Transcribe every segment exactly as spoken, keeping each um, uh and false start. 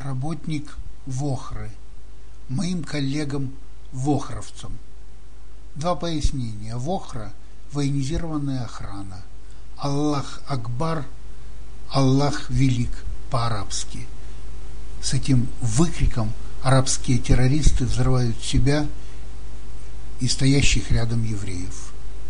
работник Вохры, моим коллегам-вохровцам. Два пояснения. Вохра – военизированная охрана. Аллах Акбар, Аллах Велик по-арабски. С этим выкриком арабские террористы взрывают себя и стоящих рядом евреев.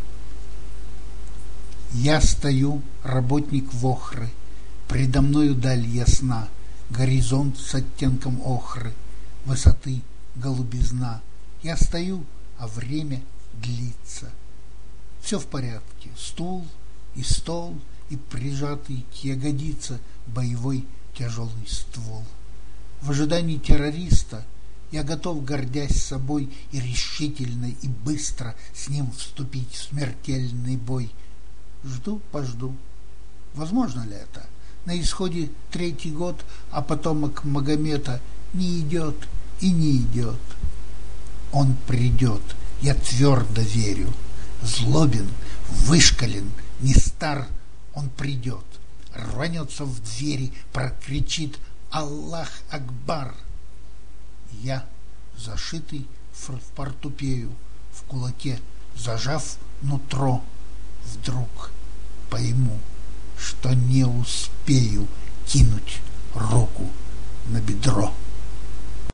Я стою, работник Вохры, предо мною даль ясна, горизонт с оттенком охры, высоты голубизна. Я стою, а время длится. Все в порядке, стул и стол, и прижатый к ягодице боевой тяжелый ствол. В ожидании террориста я готов, гордясь собой, и решительно, и быстро с ним вступить в смертельный бой. Жду, пожду. Возможно ли это? На исходе третий год, а потомок Магомета не идет и не идет. Он придет, я твердо верю. Злобен, вышкален, не стар, он придет. Рванется в двери, прокричит «Аллах Акбар!» Я, зашитый в портупею, в кулаке зажав нутро, вдруг пойму, что не успею кинуть руку на бедро.